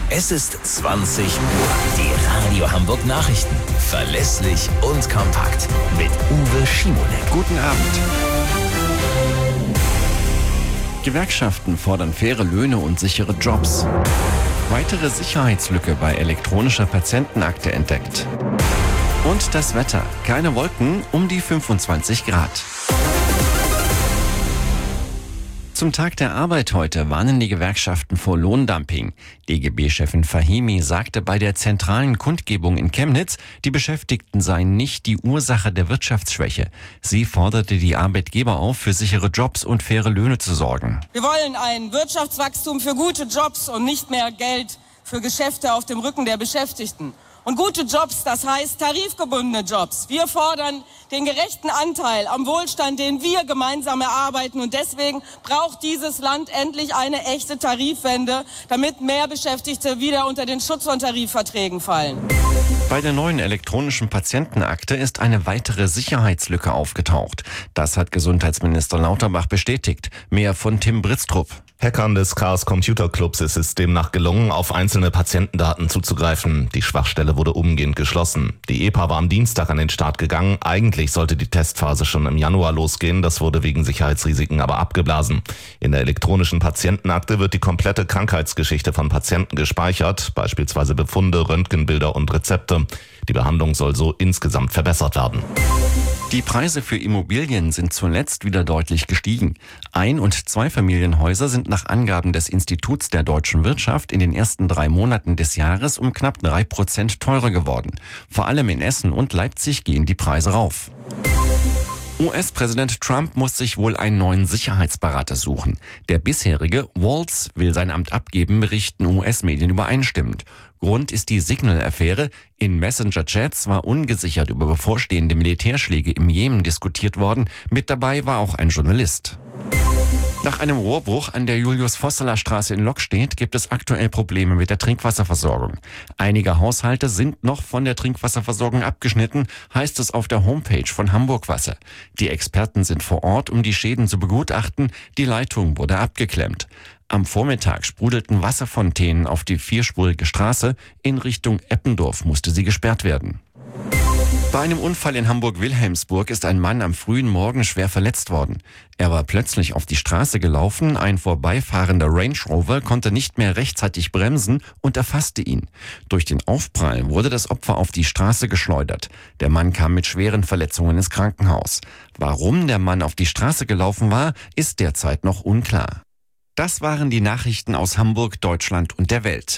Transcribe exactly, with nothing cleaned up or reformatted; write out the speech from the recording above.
Es ist zwanzig Uhr. Die Radio Hamburg Nachrichten. Verlässlich und kompakt. Mit Uwe Schimonek. Guten Abend. Gewerkschaften fordern faire Löhne und sichere Jobs. Weitere Sicherheitslücke bei elektronischer Patientenakte entdeckt. Und das Wetter. Keine Wolken, um die fünfundzwanzig Grad. Zum Tag der Arbeit heute warnen die Gewerkschaften vor Lohndumping. D G B-Chefin Fahimi sagte bei der zentralen Kundgebung in Chemnitz, die Beschäftigten seien nicht die Ursache der Wirtschaftsschwäche. Sie forderte die Arbeitgeber auf, für sichere Jobs und faire Löhne zu sorgen. Wir wollen ein Wirtschaftswachstum für gute Jobs und nicht mehr Geld für Geschäfte auf dem Rücken der Beschäftigten. Und gute Jobs, das heißt tarifgebundene Jobs. Wir fordern den gerechten Anteil am Wohlstand, den wir gemeinsam erarbeiten. Und deswegen braucht dieses Land endlich eine echte Tarifwende, damit mehr Beschäftigte wieder unter den Schutz von Tarifverträgen fallen. Bei der neuen elektronischen Patientenakte ist eine weitere Sicherheitslücke aufgetaucht. Das hat Gesundheitsminister Lauterbach bestätigt. Mehr von Tim Britztrup. Hackern des Chaos Computer Clubs ist es demnach gelungen, auf einzelne Patientendaten zuzugreifen. Die Schwachstelle wurde umgehend geschlossen. Die E P A war am Dienstag an den Start gegangen. Eigentlich sollte die Testphase schon im Januar losgehen. Das wurde wegen Sicherheitsrisiken aber abgeblasen. In der elektronischen Patientenakte wird die komplette Krankheitsgeschichte von Patienten gespeichert, beispielsweise Befunde, Röntgenbilder und Rezepte. Die Behandlung soll so insgesamt verbessert werden. Die Preise für Immobilien sind zuletzt wieder deutlich gestiegen. Ein- und Zweifamilienhäuser sind nach Angaben des Instituts der deutschen Wirtschaft in den ersten drei Monaten des Jahres um knapp drei Prozent teurer geworden. Vor allem in Essen und Leipzig gehen die Preise rauf. U S-Präsident Trump muss sich wohl einen neuen Sicherheitsberater suchen. Der bisherige, Waltz, will sein Amt abgeben, berichten U S-Medien übereinstimmend. Grund ist die Signal-Affäre. In Messenger-Chats war ungesichert über bevorstehende Militärschläge im Jemen diskutiert worden. Mit dabei war auch ein Journalist. Nach einem Rohrbruch an der Julius-Vosseler-Straße in Lockstedt gibt es aktuell Probleme mit der Trinkwasserversorgung. Einige Haushalte sind noch von der Trinkwasserversorgung abgeschnitten, heißt es auf der Homepage von Hamburg Wasser. Die Experten sind vor Ort, um die Schäden zu begutachten. Die Leitung wurde abgeklemmt. Am Vormittag sprudelten Wasserfontänen auf die vierspurige Straße. In Richtung Eppendorf musste sie gesperrt werden. Bei einem Unfall in Hamburg-Wilhelmsburg ist ein Mann am frühen Morgen schwer verletzt worden. Er war plötzlich auf die Straße gelaufen, ein vorbeifahrender Range Rover konnte nicht mehr rechtzeitig bremsen und erfasste ihn. Durch den Aufprall wurde das Opfer auf die Straße geschleudert. Der Mann kam mit schweren Verletzungen ins Krankenhaus. Warum der Mann auf die Straße gelaufen war, ist derzeit noch unklar. Das waren die Nachrichten aus Hamburg, Deutschland und der Welt.